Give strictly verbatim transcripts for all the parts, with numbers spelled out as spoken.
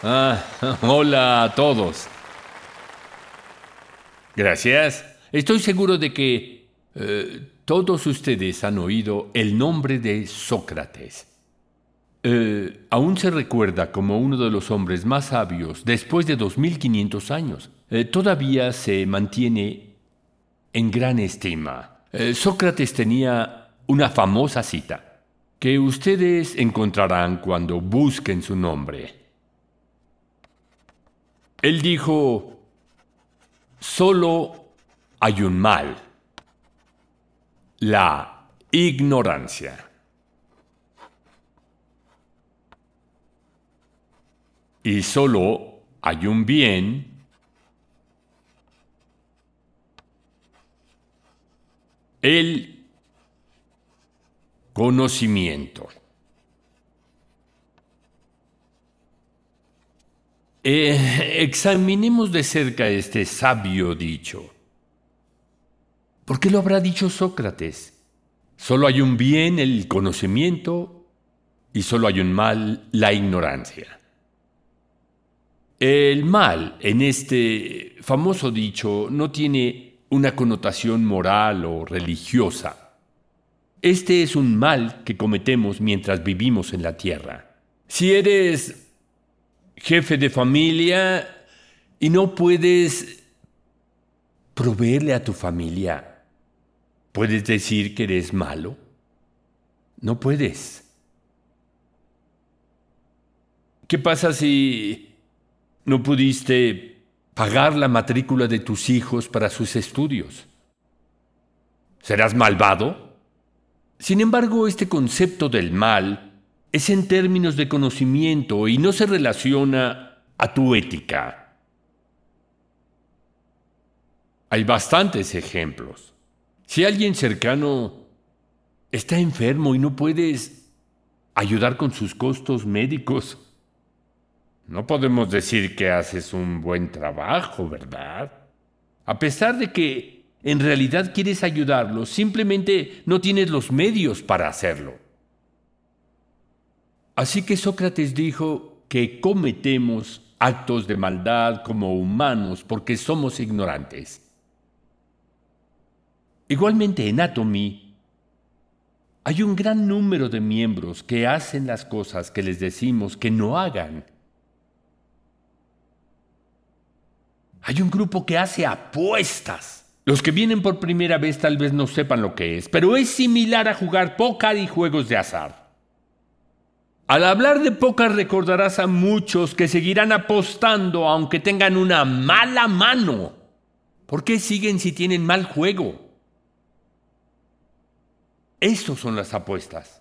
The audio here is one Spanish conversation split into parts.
Ah, hola a todos. Gracias. Estoy seguro de que eh, todos ustedes han oído el nombre de Sócrates. Eh, aún se recuerda como uno de los hombres más sabios después de dos mil quinientos años. Eh, todavía se mantiene en gran estima. Eh, Sócrates tenía una famosa cita que ustedes encontrarán cuando busquen su nombre. Él dijo: solo hay un mal, la ignorancia. Y solo hay un bien, el conocimiento. Eh, examinemos de cerca este sabio dicho. ¿Por qué lo habrá dicho Sócrates? Solo hay un bien, el conocimiento, y solo hay un mal, la ignorancia. El mal, en este famoso dicho, no tiene una connotación moral o religiosa. Este es un mal que cometemos mientras vivimos en la tierra. Si eres jefe de familia y no puedes proveerle a tu familia, ¿puedes decir que eres malo? No puedes. ¿Qué pasa si no pudiste pagar la matrícula de tus hijos para sus estudios? ¿Serás malvado? Sin embargo, este concepto del mal es en términos de conocimiento y no se relaciona a tu ética. Hay bastantes ejemplos. Si alguien cercano está enfermo y no puedes ayudar con sus costos médicos, no podemos decir que haces un buen trabajo, ¿verdad? A pesar de que en realidad quieres ayudarlo, simplemente no tienes los medios para hacerlo. Así que Sócrates dijo que cometemos actos de maldad como humanos porque somos ignorantes. Igualmente en Atomy hay un gran número de miembros que hacen las cosas que les decimos que no hagan. Hay un grupo que hace apuestas. Los que vienen por primera vez tal vez no sepan lo que es, pero es similar a jugar póker y juegos de azar. Al hablar de póker recordarás a muchos que seguirán apostando aunque tengan una mala mano. ¿Por qué siguen si tienen mal juego? Estos son las apuestas.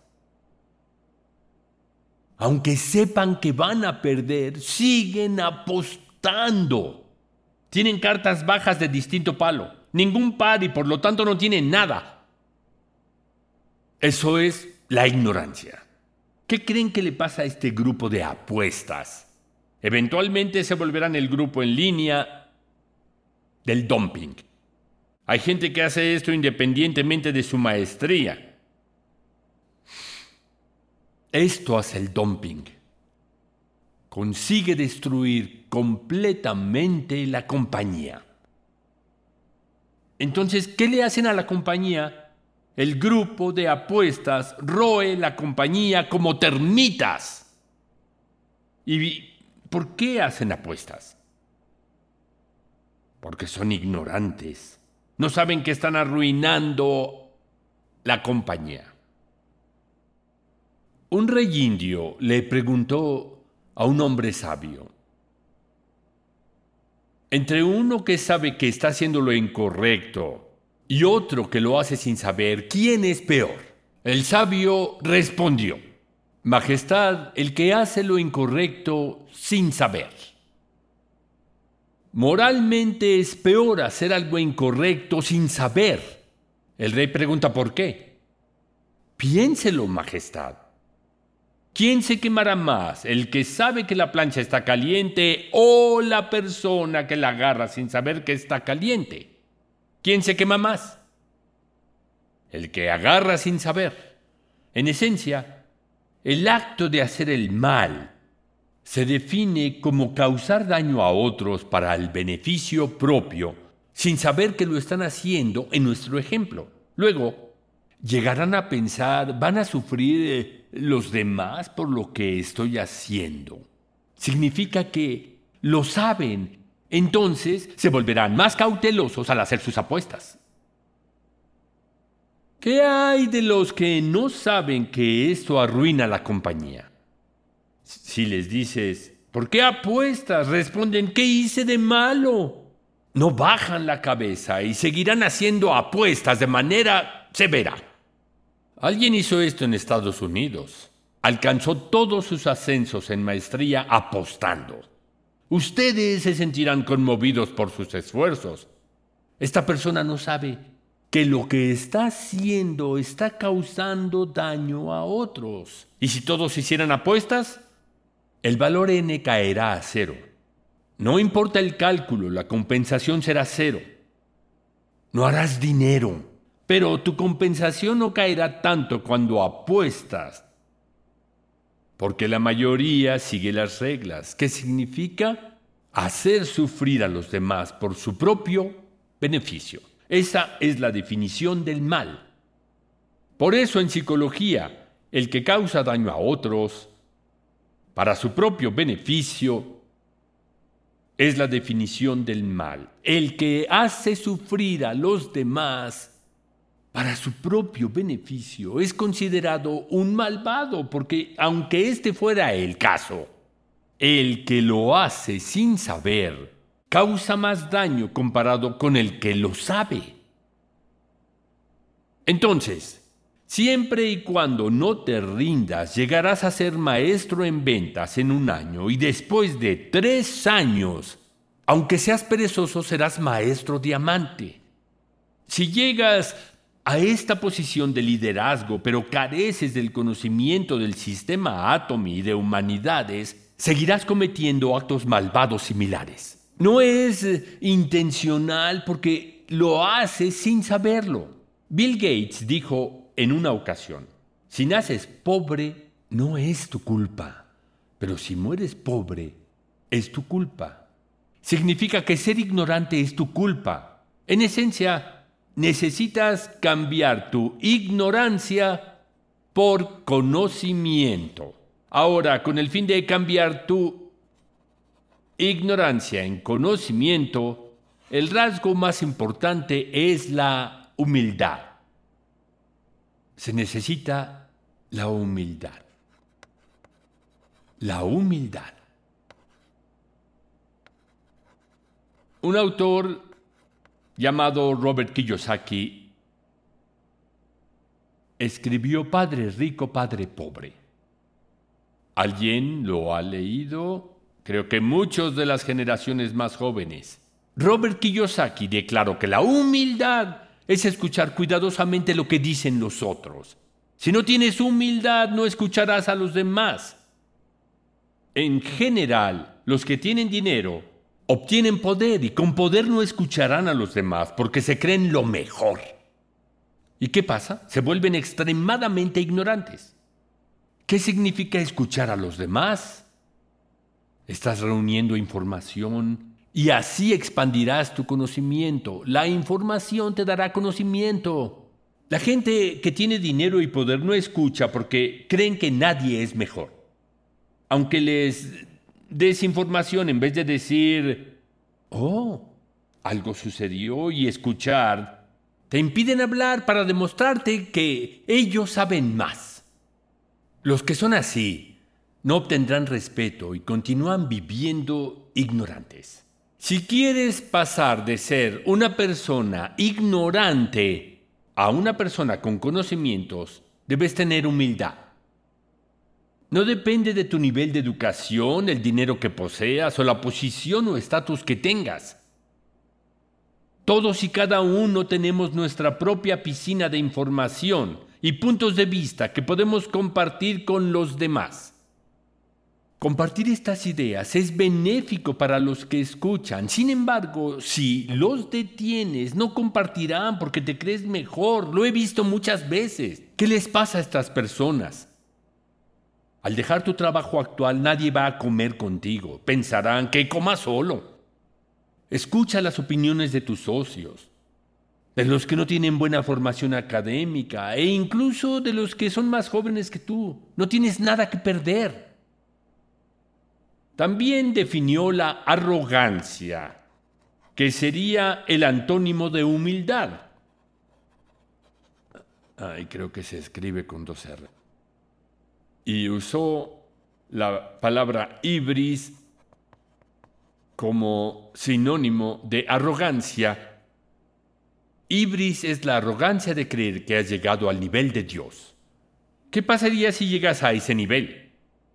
Aunque sepan que van a perder, siguen apostando. Tienen cartas bajas de distinto palo, ningún par y por lo tanto no tienen nada. Eso es la ignorancia. ¿Qué creen que le pasa a este grupo de apuestas? Eventualmente se volverán el grupo en línea del dumping. Hay gente que hace esto independientemente de su maestría. Esto hace el dumping. Consigue destruir completamente la compañía. Entonces, ¿qué le hacen a la compañía? El grupo de apuestas roe la compañía como termitas. ¿Y por qué hacen apuestas? Porque son ignorantes. No saben que están arruinando la compañía. Un rey indio le preguntó a un hombre sabio: entre uno que sabe que está haciendo lo incorrecto y otro que lo hace sin saber, ¿quién es peor? El sabio respondió: Majestad, el que hace lo incorrecto sin saber. Moralmente es peor hacer algo incorrecto sin saber. El rey pregunta ¿por qué? Piénselo, Majestad. ¿Quién se quemará más, el que sabe que la plancha está caliente o la persona que la agarra sin saber que está caliente? ¿Quién se quema más? El que agarra sin saber. En esencia, el acto de hacer el mal se define como causar daño a otros para el beneficio propio, sin saber que lo están haciendo en nuestro ejemplo. Luego, llegarán a pensar, ¿van a sufrir eh, los demás por lo que estoy haciendo? Significa que lo saben, entonces se volverán más cautelosos al hacer sus apuestas. ¿Qué hay de los que no saben que esto arruina la compañía? Si les dices, ¿por qué apuestas?, responden, ¿qué hice de malo? No bajan la cabeza y seguirán haciendo apuestas de manera severa. Alguien hizo esto en Estados Unidos. Alcanzó todos sus ascensos en maestría apostando. Ustedes se sentirán conmovidos por sus esfuerzos. Esta persona no sabe que lo que está haciendo está causando daño a otros. ¿Y si todos hicieran apuestas? El valor N caerá a cero. No importa el cálculo, la compensación será cero. No harás dinero, pero tu compensación no caerá tanto cuando apuestas, porque la mayoría sigue las reglas. ¿Qué significa? Hacer sufrir a los demás por su propio beneficio. Esa es la definición del mal. Por eso en psicología, el que causa daño a otros para su propio beneficio es la definición del mal. El que hace sufrir a los demás para su propio beneficio es considerado un malvado, porque aunque este fuera el caso, el que lo hace sin saber causa más daño comparado con el que lo sabe. Entonces, siempre y cuando no te rindas, llegarás a ser maestro en ventas en un año y después de tres años, aunque seas perezoso, serás maestro diamante. Si llegas a esta posición de liderazgo, pero careces del conocimiento del sistema Atomy y de humanidades, seguirás cometiendo actos malvados similares. No es eh, intencional porque lo haces sin saberlo. Bill Gates dijo en una ocasión, si naces pobre, no es tu culpa, pero si mueres pobre, es tu culpa. Significa que ser ignorante es tu culpa. En esencia, necesitas cambiar tu ignorancia por conocimiento. Ahora, con el fin de cambiar tu ignorancia en conocimiento, el rasgo más importante es la humildad. Se necesita la humildad. La humildad. Un autor llamado Robert Kiyosaki escribió Padre Rico, Padre Pobre. ¿Alguien lo ha leído? Creo que muchos de las generaciones más jóvenes. Robert Kiyosaki declaró que la humildad es escuchar cuidadosamente lo que dicen los otros. Si no tienes humildad, no escucharás a los demás. En general, los que tienen dinero obtienen poder y con poder no escucharán a los demás porque se creen lo mejor. ¿Y qué pasa? Se vuelven extremadamente ignorantes. ¿Qué significa escuchar a los demás? Estás reuniendo información y así expandirás tu conocimiento. La información te dará conocimiento. La gente que tiene dinero y poder no escucha porque creen que nadie es mejor. Aunque les des información en vez de decir, oh, algo sucedió y escuchar, te impiden hablar para demostrarte que ellos saben más. Los que son así no obtendrán respeto y continúan viviendo ignorantes. Si quieres pasar de ser una persona ignorante a una persona con conocimientos, debes tener humildad. No depende de tu nivel de educación, el dinero que poseas o la posición o estatus que tengas. Todos y cada uno tenemos nuestra propia piscina de información y puntos de vista que podemos compartir con los demás. Compartir estas ideas es benéfico para los que escuchan. Sin embargo, si los detienes, no compartirán porque te crees mejor. Lo he visto muchas veces. ¿Qué les pasa a estas personas? Al dejar tu trabajo actual, nadie va a comer contigo. Pensarán que comas solo. Escucha las opiniones de tus socios, de los que no tienen buena formación académica e incluso de los que son más jóvenes que tú. No tienes nada que perder. También definió la arrogancia, que sería el antónimo de humildad. Ay, creo que se escribe con dos R. Y usó la palabra ibris como sinónimo de arrogancia. Ibris es la arrogancia de creer que has llegado al nivel de Dios. ¿Qué pasaría si llegas a ese nivel?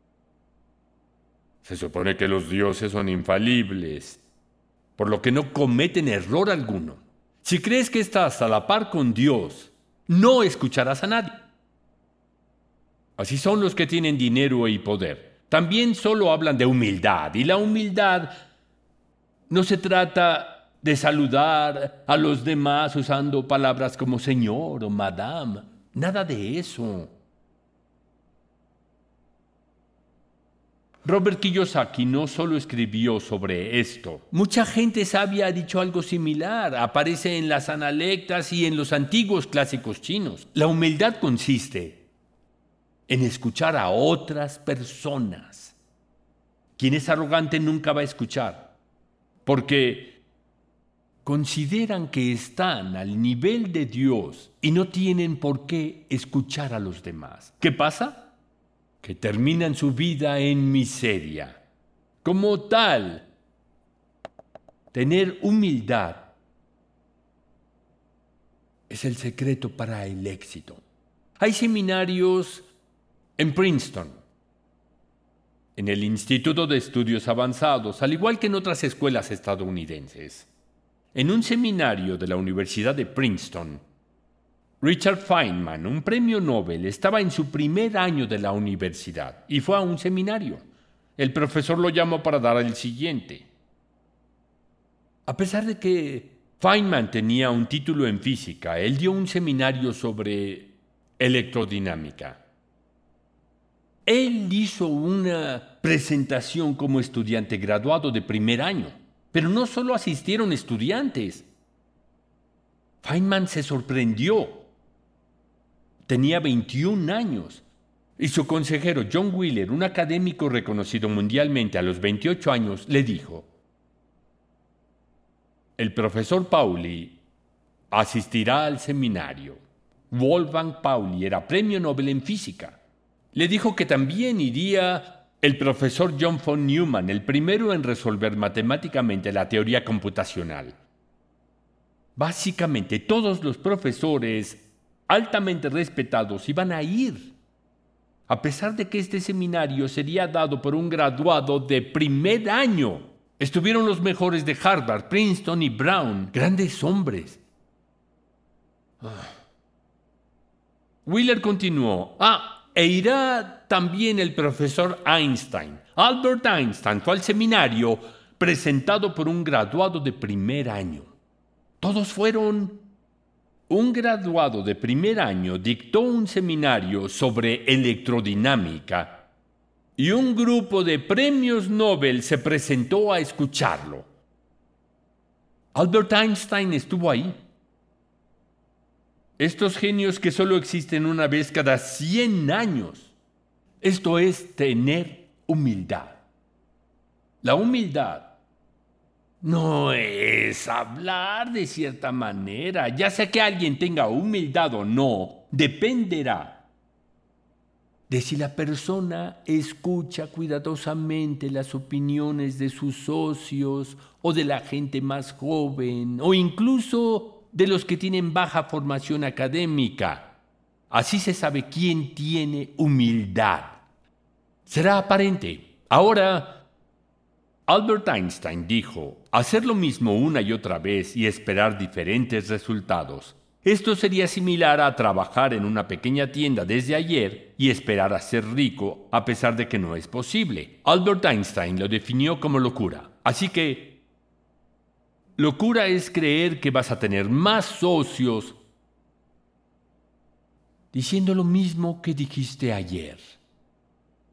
Se supone que los dioses son infalibles, por lo que no cometen error alguno. Si crees que estás a la par con Dios, no escucharás a nadie. Así son los que tienen dinero y poder. También solo hablan de humildad, y la humildad no se trata de saludar a los demás usando palabras como señor o madame. Nada de eso. Robert Kiyosaki no solo escribió sobre esto. Mucha gente sabia ha dicho algo similar. Aparece en las analectas y en los antiguos clásicos chinos. La humildad consiste en escuchar a otras personas. Quien es arrogante nunca va a escuchar, porque consideran que están al nivel de Dios y no tienen por qué escuchar a los demás. ¿Qué pasa? Que terminan su vida en miseria. Como tal, tener humildad es el secreto para el éxito. Hay seminarios en Princeton, en el Instituto de Estudios Avanzados, al igual que en otras escuelas estadounidenses. En un seminario de la Universidad de Princeton, Richard Feynman, un premio Nobel, estaba en su primer año de la universidad y fue a un seminario. El profesor lo llamó para dar el siguiente. A pesar de que Feynman tenía un título en física, él dio un seminario sobre electrodinámica. Él hizo una presentación como estudiante graduado de primer año, pero no solo asistieron estudiantes. Feynman se sorprendió. Tenía veintiún años y su consejero John Wheeler, un académico reconocido mundialmente a los veintiocho años, le dijo: el profesor Pauli asistirá al seminario. Wolfgang Pauli era premio Nobel en física. Le dijo que también iría el profesor John von Neumann, el primero en resolver matemáticamente la teoría computacional. Básicamente, todos los profesores altamente respetados iban a ir, a pesar de que este seminario sería dado por un graduado de primer año. Estuvieron los mejores de Harvard, Princeton y Brown, grandes hombres. Ah. Wheeler continuó: ah, e irá también el profesor Einstein. Albert Einstein fue al seminario presentado por un graduado de primer año. Todos fueron. Un graduado de primer año dictó un seminario sobre electrodinámica y un grupo de premios Nobel se presentó a escucharlo. Albert Einstein estuvo ahí. Estos genios que solo existen una vez cada cien años. Esto es tener humildad. La humildad no es hablar de cierta manera. Ya sea que alguien tenga humildad o no, dependerá de si la persona escucha cuidadosamente las opiniones de sus socios o de la gente más joven o incluso de los que tienen baja formación académica. Así se sabe quién tiene humildad. Será aparente. Ahora, Albert Einstein dijo: hacer lo mismo una y otra vez y esperar diferentes resultados. Esto sería similar a trabajar en una pequeña tienda desde ayer y esperar a ser rico a pesar de que no es posible. Albert Einstein lo definió como locura. Así que locura es creer que vas a tener más socios diciendo lo mismo que dijiste ayer.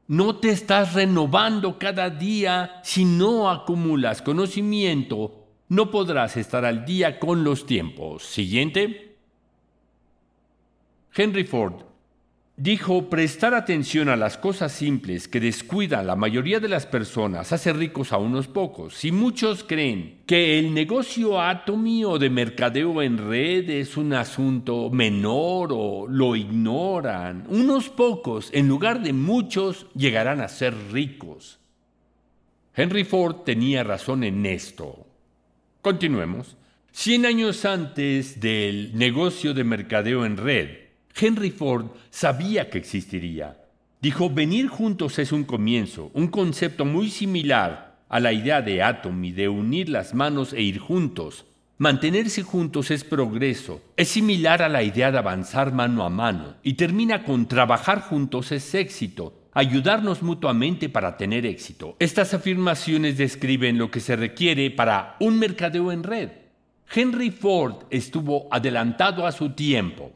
No te estás renovando cada día. Si no acumulas conocimiento, no podrás estar al día con los tiempos. Siguiente. Henry Ford dijo: prestar atención a las cosas simples que descuidan la mayoría de las personas hace ricos a unos pocos. Si muchos creen que el negocio Atomy o de mercadeo en red es un asunto menor o lo ignoran, unos pocos, en lugar de muchos, llegarán a ser ricos. Henry Ford tenía razón en esto. Continuemos. Cien años antes del negocio de mercadeo en red, Henry Ford sabía que existiría. Dijo: venir juntos es un comienzo, un concepto muy similar a la idea de Atomy, de unir las manos e ir juntos. Mantenerse juntos es progreso, es similar a la idea de avanzar mano a mano, y termina con trabajar juntos es éxito, ayudarnos mutuamente para tener éxito. Estas afirmaciones describen lo que se requiere para un mercadeo en red. Henry Ford estuvo adelantado a su tiempo.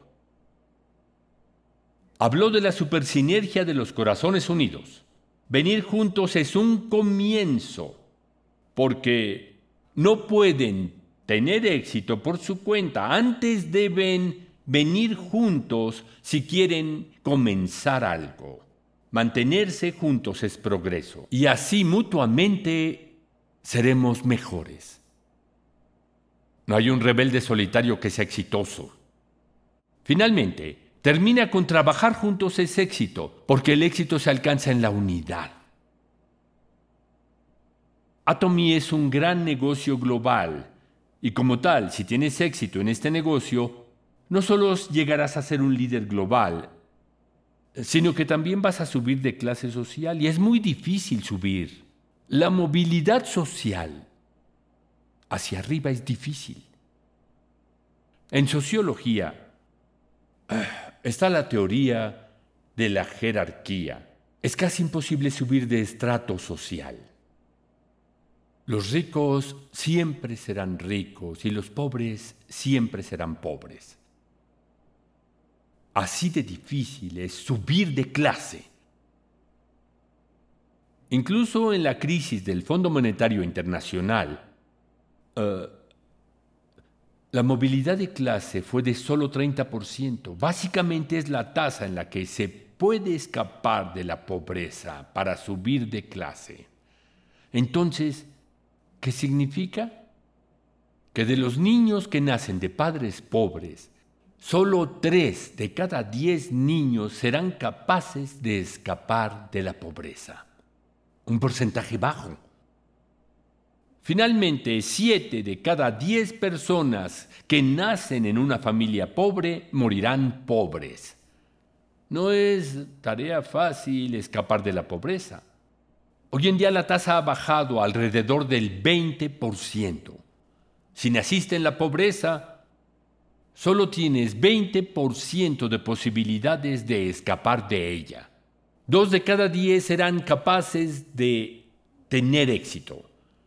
Habló de la supersinergia de los corazones unidos. Venir juntos es un comienzo, porque no pueden tener éxito por su cuenta. Antes deben venir juntos si quieren comenzar algo. Mantenerse juntos es progreso, y así mutuamente seremos mejores. No hay un rebelde solitario que sea exitoso. Finalmente, termina con trabajar juntos es éxito, porque el éxito se alcanza en la unidad. Atomy es un gran negocio global, y como tal, si tienes éxito en este negocio, no solo llegarás a ser un líder global, sino que también vas a subir de clase social, y es muy difícil subir. La movilidad social hacia arriba es difícil. En sociología está la teoría de la jerarquía. Es casi imposible subir de estrato social. Los ricos siempre serán ricos y los pobres siempre serán pobres. Así de difícil es subir de clase. Incluso en la crisis del Fondo Monetario Internacional, uh, la movilidad de clase fue de solo treinta por ciento. Básicamente es la tasa en la que se puede escapar de la pobreza para subir de clase. Entonces, ¿qué significa? Que de los niños que nacen de padres pobres, solo tres de cada diez niños serán capaces de escapar de la pobreza. Un porcentaje bajo. Finalmente, siete de cada diez personas que nacen en una familia pobre morirán pobres. No es tarea fácil escapar de la pobreza. Hoy en día la tasa ha bajado alrededor del veinte por ciento. Si naciste en la pobreza, solo tienes veinte por ciento de posibilidades de escapar de ella. Dos de cada diez serán capaces de tener éxito.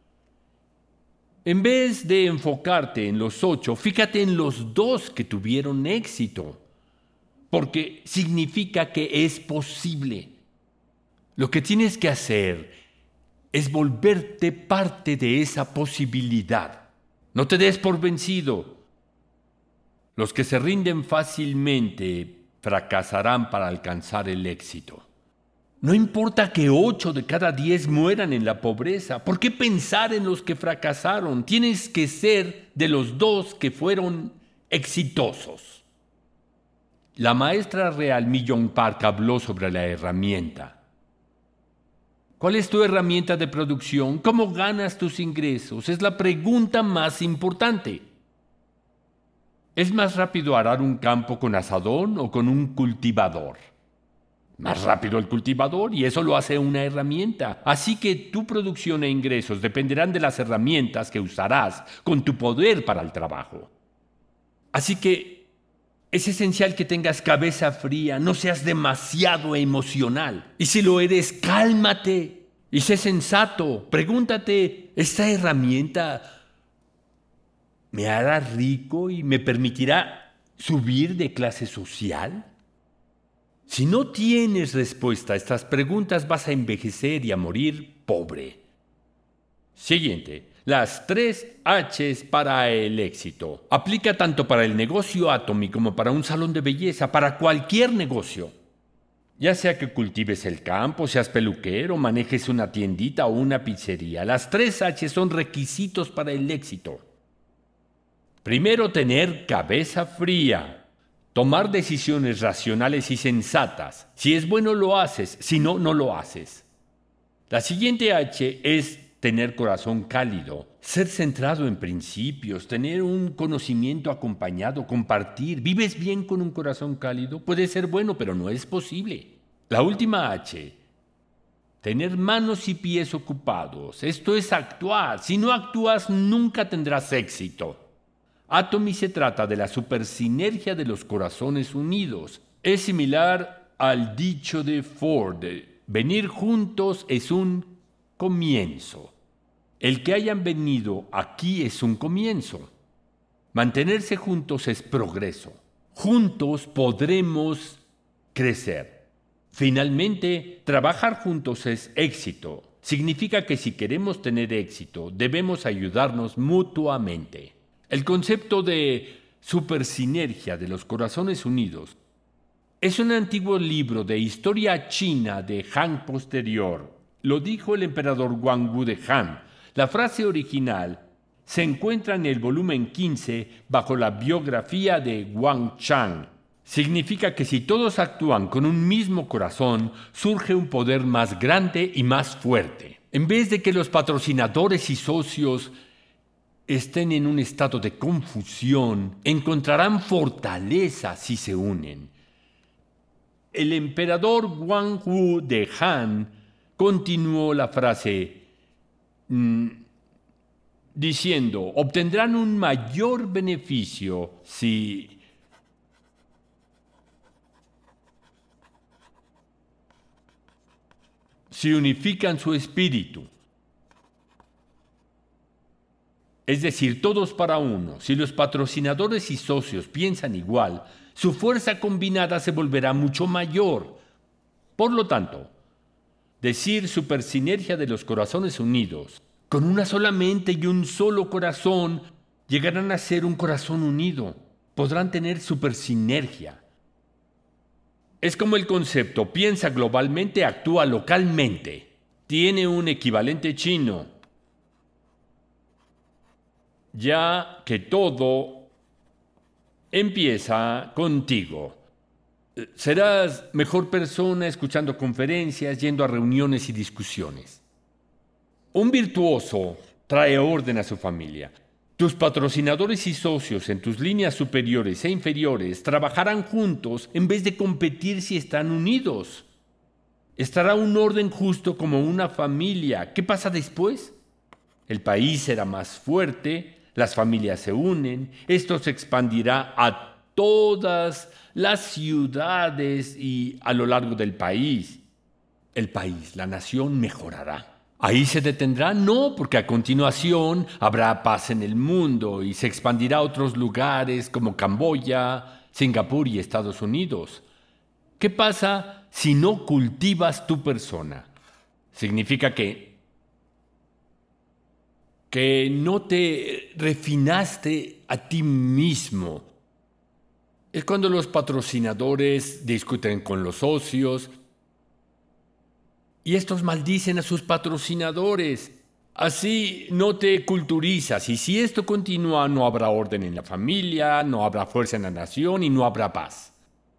En vez de enfocarte en los ocho, fíjate en los dos que tuvieron éxito, porque significa que es posible. Lo que tienes que hacer es volverte parte de esa posibilidad. No te des por vencido. Los que se rinden fácilmente fracasarán para alcanzar el éxito. No importa que ocho de cada diez mueran en la pobreza. ¿Por qué pensar en los que fracasaron? Tienes que ser de los dos que fueron exitosos. La maestra real Mi-Young Park habló sobre la herramienta. ¿Cuál es tu herramienta de producción? ¿Cómo ganas tus ingresos? Es la pregunta más importante. ¿Es más rápido arar un campo con azadón o con un cultivador? Más rápido el cultivador, y eso lo hace una herramienta. Así que tu producción e ingresos dependerán de las herramientas que usarás con tu poder para el trabajo. Así que es esencial que tengas cabeza fría, no seas demasiado emocional. Y si lo eres, cálmate y sé sensato. Pregúntate, ¿esta herramienta me hará rico y me permitirá subir de clase social? Si no tienes respuesta a estas preguntas, vas a envejecer y a morir pobre. Siguiente. Las tres H's para el éxito. Aplica tanto para el negocio Atomy como para un salón de belleza, para cualquier negocio. Ya sea que cultives el campo, seas peluquero, manejes una tiendita o una pizzería, las tres H's son requisitos para el éxito. Primero, tener cabeza fría. Tomar decisiones racionales y sensatas. Si es bueno, lo haces. Si no, no lo haces. La siguiente H es tener corazón cálido, ser centrado en principios, tener un conocimiento acompañado, compartir. ¿Vives bien con un corazón cálido? Puede ser bueno, pero no es posible. La última H, tener manos y pies ocupados. Esto es actuar. Si no actúas, nunca tendrás éxito. Atomy se trata de la supersinergia de los corazones unidos. Es similar al dicho de Ford: venir juntos es un comienzo. El que hayan venido aquí es un comienzo. Mantenerse juntos es progreso. Juntos podremos crecer. Finalmente, trabajar juntos es éxito. Significa que si queremos tener éxito, debemos ayudarnos mutuamente. El concepto de supersinergia de los corazones unidos es un antiguo libro de historia china de Han posterior. Lo dijo el emperador Guangwu de Han. La frase original se encuentra en el volumen quince bajo la biografía de Wang Chang. Significa que si todos actúan con un mismo corazón, surge un poder más grande y más fuerte. En vez de que los patrocinadores y socios estén en un estado de confusión, encontrarán fortaleza si se unen. El emperador Guangwu de Han continuó la frase mmm, diciendo: obtendrán un mayor beneficio si si unifican su espíritu. Es decir, todos para uno. Si los patrocinadores y socios piensan igual, su fuerza combinada se volverá mucho mayor. Por lo tanto, decir supersinergia de los corazones unidos, con una sola mente y un solo corazón, llegarán a ser un corazón unido. Podrán tener supersinergia. Es como el concepto piensa globalmente, actúa localmente. Tiene un equivalente chino, ya que todo empieza contigo. Serás mejor persona escuchando conferencias, yendo a reuniones y discusiones. Un virtuoso trae orden a su familia. Tus patrocinadores y socios en tus líneas superiores e inferiores trabajarán juntos en vez de competir si están unidos. Estará un orden justo como una familia. ¿Qué pasa después? El país será más fuerte, las familias se unen, esto se expandirá a todas las ciudades y a lo largo del país. El país, la nación mejorará. ¿Ahí se detendrá? No, porque a continuación habrá paz en el mundo y se expandirá a otros lugares como Camboya, Singapur y Estados Unidos. ¿Qué pasa si no cultivas tu persona? Significa que, que no te refinaste a ti mismo. Es cuando los patrocinadores discuten con los socios y estos maldicen a sus patrocinadores. Así no te culturizas, y si esto continúa, no habrá orden en la familia, no habrá fuerza en la nación y no habrá paz.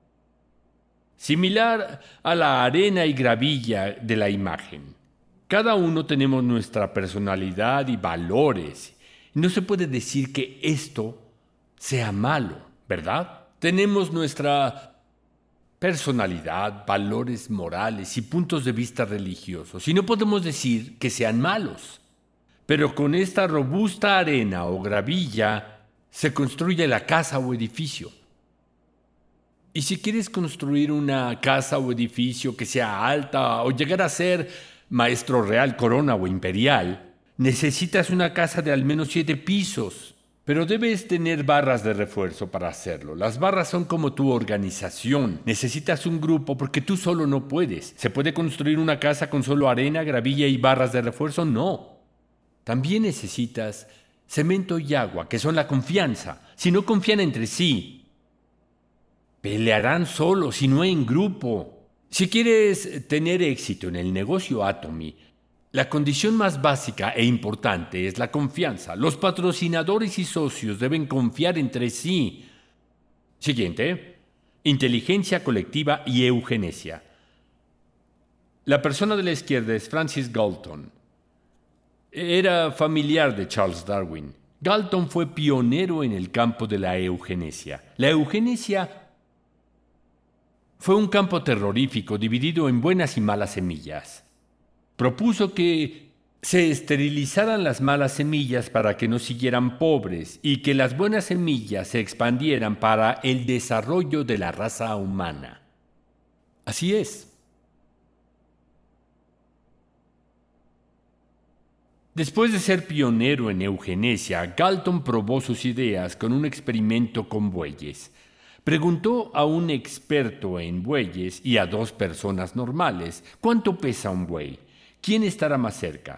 Similar a la arena y gravilla de la imagen. Cada uno tenemos nuestra personalidad y valores. No se puede decir que esto sea malo, ¿verdad? Tenemos nuestra personalidad, valores morales y puntos de vista religiosos, y no podemos decir que sean malos. Pero con esta robusta arena o gravilla se construye la casa o edificio. Y si quieres construir una casa o edificio que sea alta o llegar a ser maestro real, corona o imperial, necesitas una casa de al menos siete pisos. Pero debes tener barras de refuerzo para hacerlo. Las barras son como tu organización. Necesitas un grupo porque tú solo no puedes. ¿Se puede construir una casa con solo arena, gravilla y barras de refuerzo? No. También necesitas cemento y agua, que son la confianza. Si no confían entre sí, pelearán solos y no en grupo. Si quieres tener éxito en el negocio Atomy, la condición más básica e importante es la confianza. Los patrocinadores y socios deben confiar entre sí. Siguiente, inteligencia colectiva y eugenesia. La persona de la izquierda es Francis Galton. Era familiar de Charles Darwin. Galton fue pionero en el campo de la eugenesia. La eugenesia fue un campo terrorífico dividido en buenas y malas semillas. Propuso que se esterilizaran las malas semillas para que no siguieran pobres y que las buenas semillas se expandieran para el desarrollo de la raza humana. Así es. Después de ser pionero en eugenesia, Galton probó sus ideas con un experimento con bueyes. Preguntó a un experto en bueyes y a dos personas normales, ¿cuánto pesa un buey? ¿Quién estará más cerca?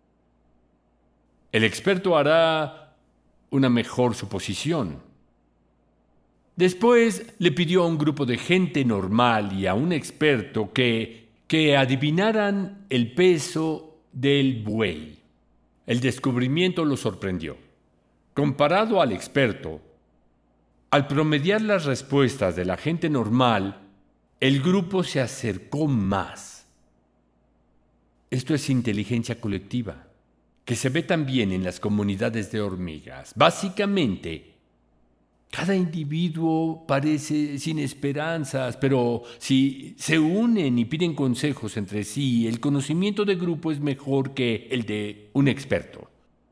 El experto hará una mejor suposición. Después le pidió a un grupo de gente normal y a un experto que, que adivinaran el peso del buey. El descubrimiento lo sorprendió. Comparado al experto, al promediar las respuestas de la gente normal, el grupo se acercó más. Esto es inteligencia colectiva, que se ve también en las comunidades de hormigas. Básicamente, cada individuo parece sin esperanzas, pero si se unen y piden consejos entre sí, el conocimiento de grupo es mejor que el de un experto.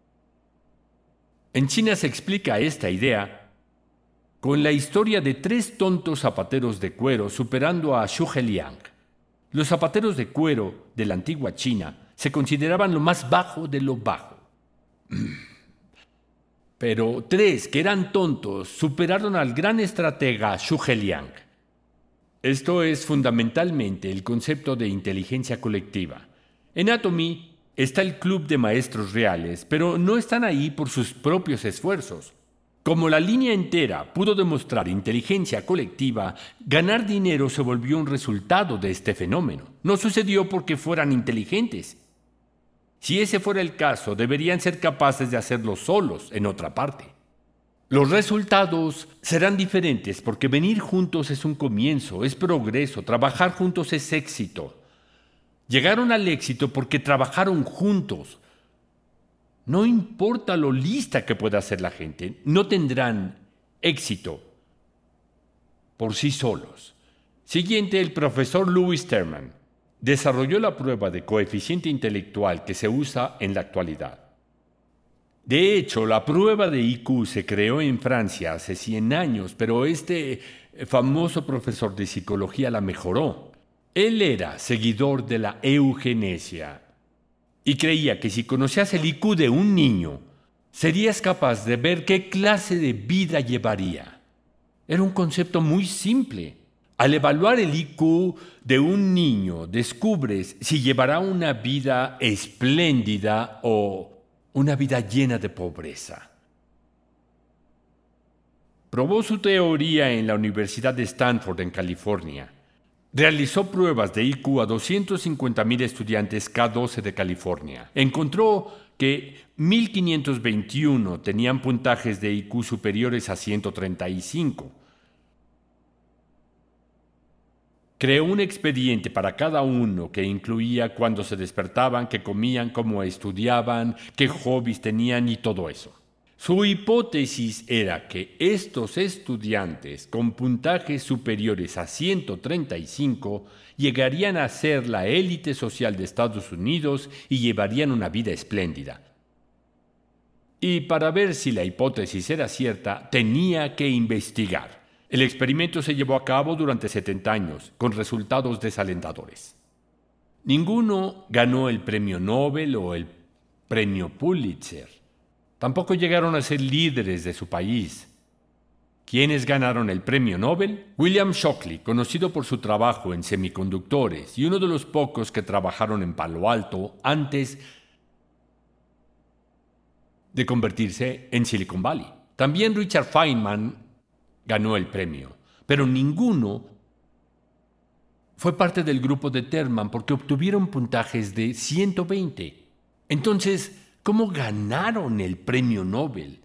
En China se explica esta idea con la historia de tres tontos zapateros de cuero superando a Zhu Heliang. Los zapateros de cuero de la antigua China se consideraban lo más bajo de lo bajo. Pero tres que eran tontos superaron al gran estratega Zhu Heliang. Esto es fundamentalmente el concepto de inteligencia colectiva. En Atomy está el club de maestros reales, pero no están ahí por sus propios esfuerzos. Como la línea entera pudo demostrar inteligencia colectiva, ganar dinero se volvió un resultado de este fenómeno. No sucedió porque fueran inteligentes. Si ese fuera el caso, deberían ser capaces de hacerlo solos en otra parte. Los resultados serán diferentes porque venir juntos es un comienzo, es progreso, trabajar juntos es éxito. Llegaron al éxito porque trabajaron juntos. No importa lo lista que pueda ser la gente, no tendrán éxito por sí solos. Siguiente, el profesor Lewis Terman desarrolló la prueba de coeficiente intelectual que se usa en la actualidad. De hecho, la prueba de I Q se creó en Francia hace cien años, pero este famoso profesor de psicología la mejoró. Él era seguidor de la eugenesia y creía que si conocías el I Q de un niño, serías capaz de ver qué clase de vida llevaría. Era un concepto muy simple. Al evaluar el I Q de un niño, descubres si llevará una vida espléndida o una vida llena de pobreza. Probó su teoría en la Universidad de Stanford, en California. Realizó pruebas de I Q a doscientos cincuenta mil estudiantes K doce de California. Encontró que mil quinientos veintiuno tenían puntajes de I Q superiores a ciento treinta y cinco. Creó un expediente para cada uno que incluía cuándo se despertaban, qué comían, cómo estudiaban, qué hobbies tenían y todo eso. Su hipótesis era que estos estudiantes con puntajes superiores a ciento treinta y cinco llegarían a ser la élite social de Estados Unidos y llevarían una vida espléndida. Y para ver si la hipótesis era cierta, tenía que investigar. El experimento se llevó a cabo durante setenta años, con resultados desalentadores. Ninguno ganó el premio Nobel o el premio Pulitzer. Tampoco llegaron a ser líderes de su país. ¿Quiénes ganaron el premio Nobel? William Shockley, conocido por su trabajo en semiconductores y uno de los pocos que trabajaron en Palo Alto antes de convertirse en Silicon Valley. También Richard Feynman ganó el premio, pero ninguno fue parte del grupo de Terman porque obtuvieron puntajes de ciento veinte. Entonces, ¿cómo ganaron el premio Nobel?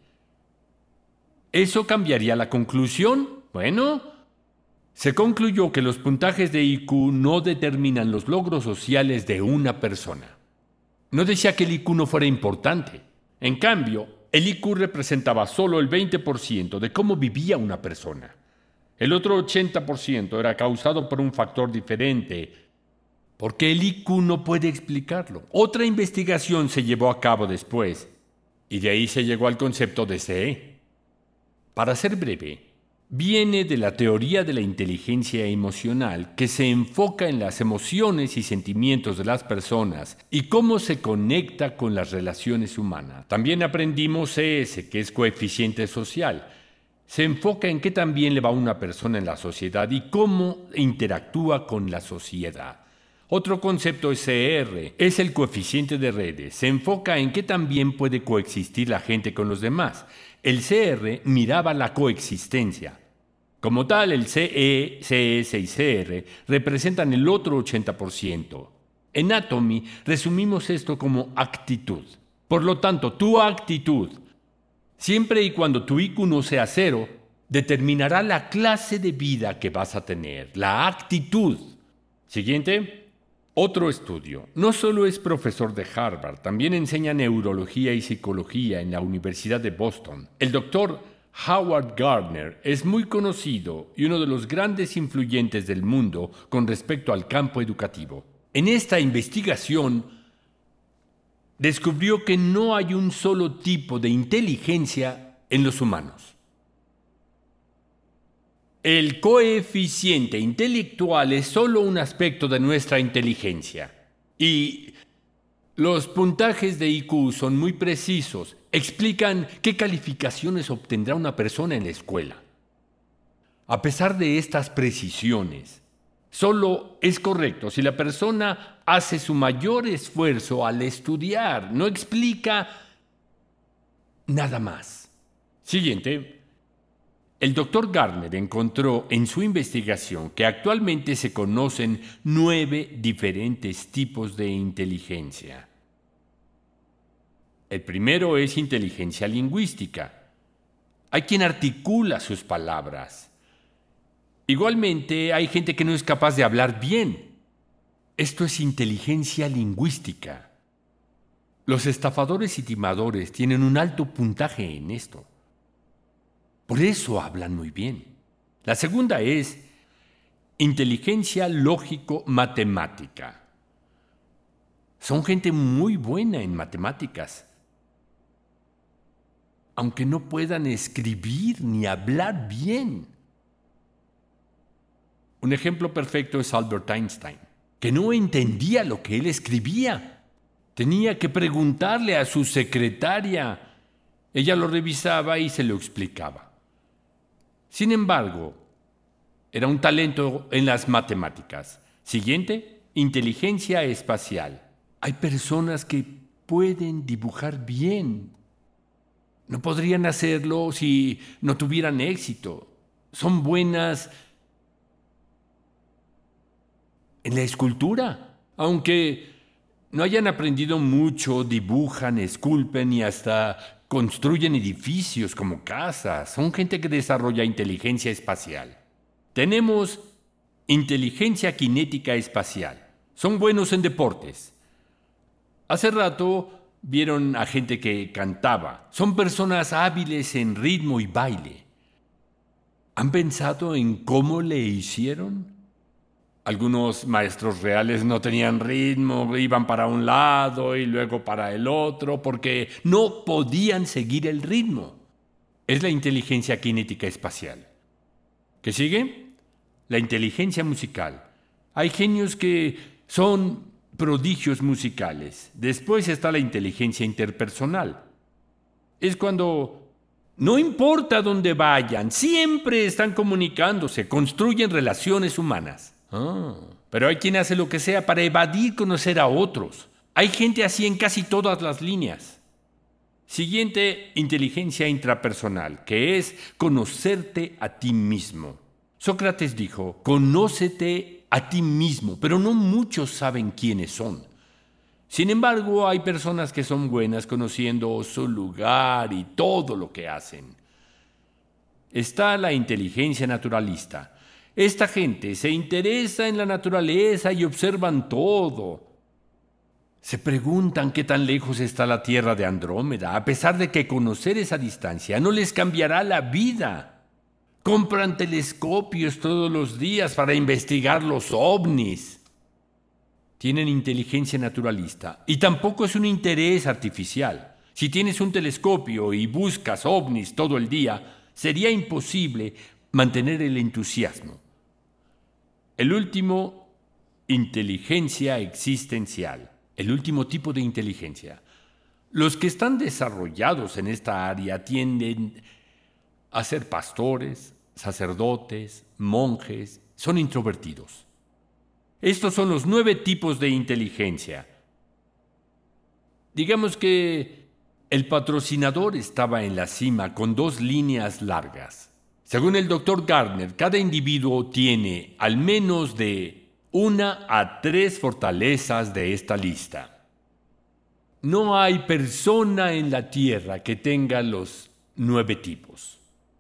¿Eso cambiaría la conclusión? Bueno, se concluyó que los puntajes de I Q no determinan los logros sociales de una persona. No decía que el I Q no fuera importante. En cambio, el I Q representaba solo el veinte por ciento de cómo vivía una persona. El otro ochenta por ciento era causado por un factor diferente, porque el I Q no puede explicarlo. Otra investigación se llevó a cabo después, y de ahí se llegó al concepto de C E. Para ser breve, viene de la teoría de la inteligencia emocional, que se enfoca en las emociones y sentimientos de las personas y cómo se conecta con las relaciones humanas. También aprendimos C S, que es coeficiente social. Se enfoca en qué tan bien le va a una persona en la sociedad y cómo interactúa con la sociedad. Otro concepto es C R, es el coeficiente de redes. Se enfoca en qué tan bien puede coexistir la gente con los demás. El C R miraba la coexistencia. Como tal, el C E, C S y C R representan el otro ochenta por ciento. En Atomy resumimos esto como actitud. Por lo tanto, tu actitud, siempre y cuando tu I Q no sea cero, determinará la clase de vida que vas a tener, la actitud. Siguiente. Otro estudio. No solo es profesor de Harvard, también enseña neurología y psicología en la Universidad de Boston. El doctor Howard Gardner es muy conocido y uno de los grandes influyentes del mundo con respecto al campo educativo. En esta investigación descubrió que no hay un solo tipo de inteligencia en los humanos. El coeficiente intelectual es solo un aspecto de nuestra inteligencia y los puntajes de I Q son muy precisos. Explican qué calificaciones obtendrá una persona en la escuela. A pesar de estas precisiones, solo es correcto si la persona hace su mayor esfuerzo al estudiar. No explica nada más. Siguiente. El doctor Gardner encontró en su investigación que actualmente se conocen nueve diferentes tipos de inteligencia. El primero es inteligencia lingüística. Hay quien articula sus palabras. Igualmente, hay gente que no es capaz de hablar bien. Esto es inteligencia lingüística. Los estafadores y timadores tienen un alto puntaje en esto. Por eso hablan muy bien. La segunda es inteligencia lógico-matemática. Son gente muy buena en matemáticas, aunque no puedan escribir ni hablar bien. Un ejemplo perfecto es Albert Einstein, que no entendía lo que él escribía. Tenía que preguntarle a su secretaria. Ella lo revisaba y se lo explicaba. Sin embargo, era un talento en las matemáticas. Siguiente, inteligencia espacial. Hay personas que pueden dibujar bien. No podrían hacerlo si no tuvieran éxito. Son buenas en la escultura. Aunque no hayan aprendido mucho, dibujan, esculpen y hasta construyen edificios como casas. Son gente que desarrolla inteligencia espacial. Tenemos inteligencia cinética espacial. Son buenos en deportes. Hace rato vieron a gente que cantaba. Son personas hábiles en ritmo y baile. ¿Han pensado en cómo le hicieron? Algunos maestros reales no tenían ritmo, iban para un lado y luego para el otro porque no podían seguir el ritmo. Es la inteligencia cinética espacial. ¿Qué sigue? La inteligencia musical. Hay genios que son prodigios musicales. Después está la inteligencia interpersonal. Es cuando no importa dónde vayan, siempre están comunicándose, construyen relaciones humanas. Ah, pero hay quien hace lo que sea para evadir conocer a otros. Hay gente así en casi todas las líneas. Siguiente, inteligencia intrapersonal, que es conocerte a ti mismo. Sócrates dijo, conócete a ti mismo, pero no muchos saben quiénes son. Sin embargo, hay personas que son buenas conociendo su lugar y todo lo que hacen. Está la inteligencia naturalista. Esta gente se interesa en la naturaleza y observan todo. Se preguntan qué tan lejos está la Tierra de Andrómeda, a pesar de que conocer esa distancia no les cambiará la vida. Compran telescopios todos los días para investigar los ovnis. Tienen inteligencia naturalista y tampoco es un interés artificial. Si tienes un telescopio y buscas ovnis todo el día, sería imposible mantener el entusiasmo. El último, inteligencia existencial. El último tipo de inteligencia. Los que están desarrollados en esta área tienden a ser pastores, sacerdotes, monjes, son introvertidos. Estos son los nueve tipos de inteligencia. Digamos que el patrocinador estaba en la cima con dos líneas largas. Según el doctor Gardner, cada individuo tiene al menos de una a tres fortalezas de esta lista. No hay persona en la tierra que tenga los nueve tipos.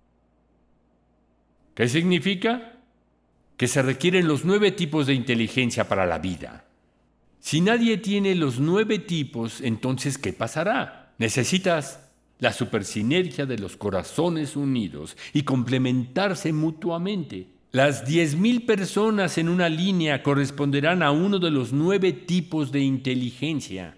¿Qué significa? Que se requieren los nueve tipos de inteligencia para la vida. Si nadie tiene los nueve tipos, entonces ¿qué pasará? Necesitas la supersinergia de los corazones unidos y complementarse mutuamente. Las diez mil personas en una línea corresponderán a uno de los nueve tipos de inteligencia.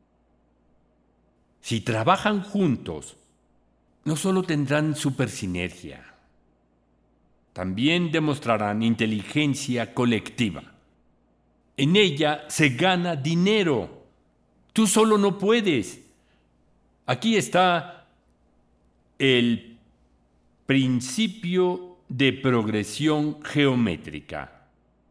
Si trabajan juntos, no solo tendrán supersinergia, también demostrarán inteligencia colectiva. En ella se gana dinero. Tú solo no puedes. Aquí está el principio de progresión geométrica.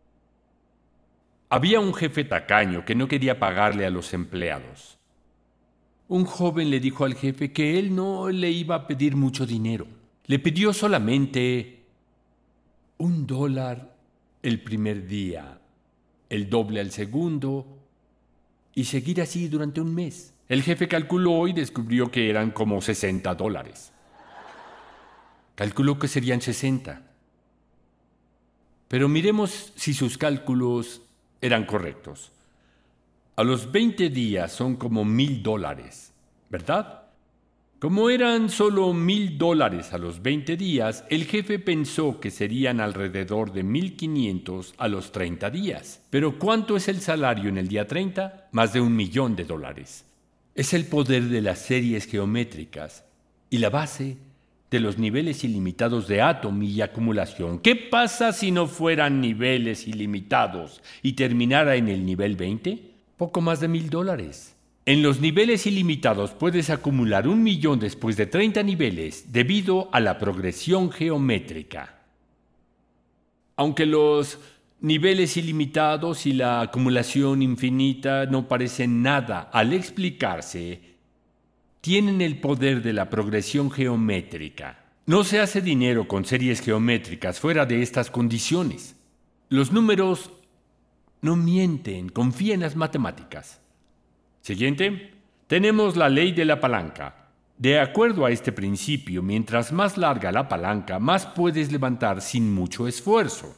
Había un jefe tacaño que no quería pagarle a los empleados. Un joven le dijo al jefe que él no le iba a pedir mucho dinero. Le pidió solamente un dólar el primer día, el doble al segundo y seguir así durante un mes. El jefe calculó y descubrió que eran como sesenta dólares. Calculó que serían sesenta. Pero miremos si sus cálculos eran correctos. A los veinte días son como mil dólares, ¿verdad? Como eran solo mil dólares a los veinte días, el jefe pensó que serían alrededor de mil quinientos a los treinta días. Pero ¿cuánto es el salario en el día treinta? Más de un millón de dólares. Es el poder de las series geométricas y la base de los niveles ilimitados de átomo y acumulación. ¿Qué pasa si no fueran niveles ilimitados y terminara en el nivel veinte? Poco más de mil dólares. En los niveles ilimitados puedes acumular un millón después de treinta niveles debido a la progresión geométrica. Aunque los niveles ilimitados y la acumulación infinita no parecen nada al explicarse, tienen el poder de la progresión geométrica. No se hace dinero con series geométricas fuera de estas condiciones. Los números no mienten, confía en las matemáticas. Siguiente, tenemos la ley de la palanca. De acuerdo a este principio, mientras más larga la palanca, más puedes levantar sin mucho esfuerzo.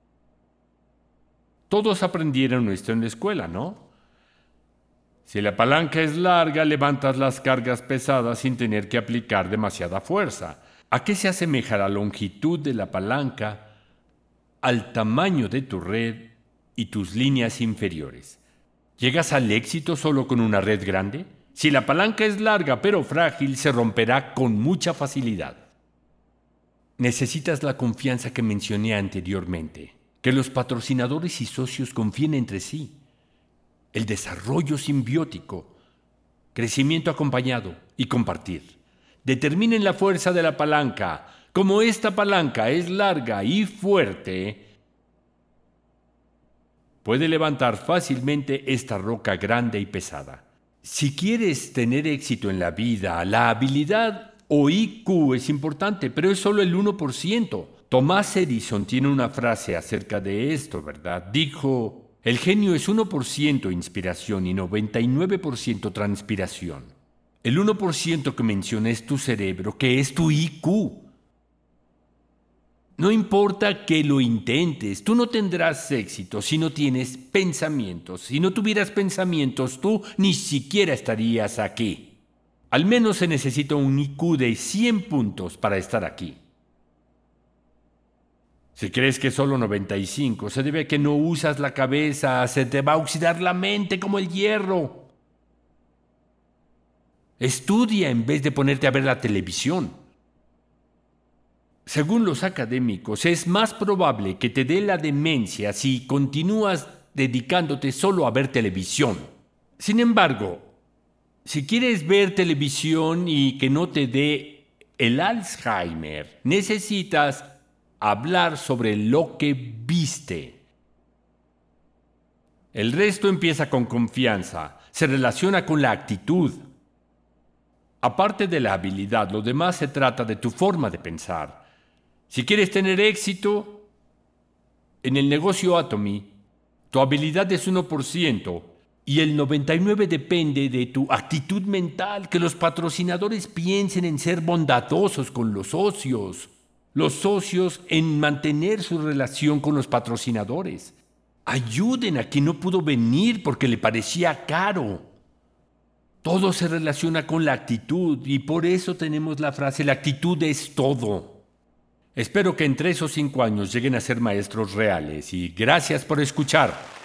Todos aprendieron esto en la escuela, ¿no? Si la palanca es larga, levantas las cargas pesadas sin tener que aplicar demasiada fuerza. ¿A qué se asemeja la longitud de la palanca al tamaño de tu red y tus líneas inferiores? ¿Llegas al éxito solo con una red grande? Si la palanca es larga pero frágil, se romperá con mucha facilidad. Necesitas la confianza que mencioné anteriormente, que los patrocinadores y socios confíen entre sí, el desarrollo simbiótico, crecimiento acompañado y compartir. Determinen la fuerza de la palanca. Como esta palanca es larga y fuerte, puede levantar fácilmente esta roca grande y pesada. Si quieres tener éxito en la vida, la habilidad o I Q es importante, pero es solo el uno por ciento. Thomas Edison tiene una frase acerca de esto, ¿verdad? Dijo, el genio es uno por ciento inspiración y noventa y nueve por ciento transpiración. El uno por ciento que menciona es tu cerebro, que es tu I Q. No importa que lo intentes, tú no tendrás éxito si no tienes pensamientos. Si no tuvieras pensamientos, tú ni siquiera estarías aquí. Al menos se necesita un I Q de cien puntos para estar aquí. Si crees que solo noventa y cinco, se debe a que no usas la cabeza, se te va a oxidar la mente como el hierro. Estudia en vez de ponerte a ver la televisión. Según los académicos, es más probable que te dé la demencia si continúas dedicándote solo a ver televisión. Sin embargo, si quieres ver televisión y que no te dé el Alzheimer, necesitas hablar sobre lo que viste. El resto empieza con confianza, se relaciona con la actitud. Aparte de la habilidad, lo demás se trata de tu forma de pensar. Si quieres tener éxito en el negocio Atomy, tu habilidad es uno por ciento y el noventa y nueve por ciento depende de tu actitud mental, que los patrocinadores piensen en ser bondadosos con los socios, los socios en mantener su relación con los patrocinadores. Ayuden a quien no pudo venir porque le parecía caro. Todo se relaciona con la actitud y por eso tenemos la frase, la actitud es todo. Espero que en tres o cinco años lleguen a ser maestros reales y gracias por escuchar.